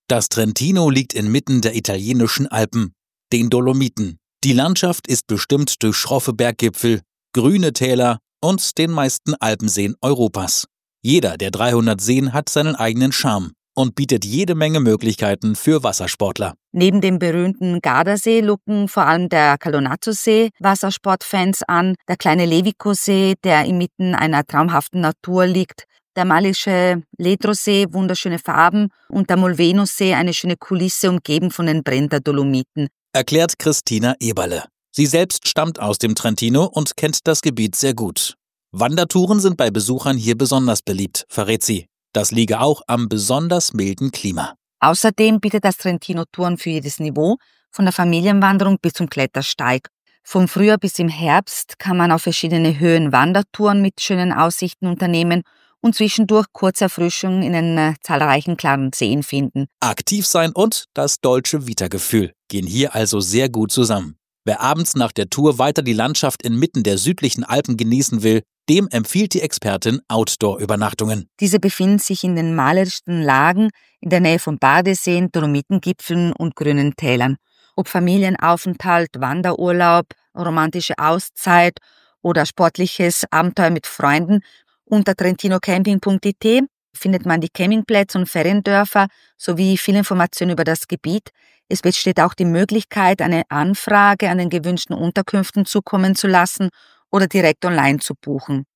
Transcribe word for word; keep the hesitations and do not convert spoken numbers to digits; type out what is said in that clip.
Das Trentino liegt inmitten der italienischen Alpen, den Dolomiten. Die Landschaft ist bestimmt durch schroffe Berggipfel, grüne Täler und den meisten Alpenseen Europas. Jeder der dreihundert Seen hat seinen eigenen Charme und bietet jede Menge Möglichkeiten für Wassersportler. Neben dem berühmten Gardasee locken vor allem der Colonazzo-See Wassersportfans an, der kleine Levico-See, der inmitten einer traumhaften Natur liegt, der malische Ledro-See, wunderschöne Farben, und der Molveno-See, eine schöne Kulisse, umgeben von den Brenter Dolomiten. Erklärt Christina Eberle. Sie selbst stammt aus dem Trentino und kennt das Gebiet sehr gut. Wandertouren sind bei Besuchern hier besonders beliebt, verrät sie. Das liege auch am besonders milden Klima. Außerdem bietet das Trentino Touren für jedes Niveau, von der Familienwanderung bis zum Klettersteig. Vom Frühjahr bis im Herbst kann man auf verschiedene Höhen Wandertouren mit schönen Aussichten unternehmen und zwischendurch kurze Erfrischung in den äh, zahlreichen klaren Seen finden. Aktiv sein und das Dolce Vita-Gefühl gehen hier also sehr gut zusammen. Wer abends nach der Tour weiter die Landschaft inmitten der südlichen Alpen genießen will, dem empfiehlt die Expertin Outdoor-Übernachtungen. Diese befinden sich in den malerischsten Lagen in der Nähe von Badeseen, Dolomitengipfeln und grünen Tälern. Ob Familienaufenthalt, Wanderurlaub, romantische Auszeit oder sportliches Abenteuer mit Freunden, unter trentinocamping punkt i t findet man die Campingplätze und Feriendörfer sowie viele Informationen über das Gebiet. Es besteht auch die Möglichkeit, eine Anfrage an den gewünschten Unterkünften zukommen zu lassen oder direkt online zu buchen.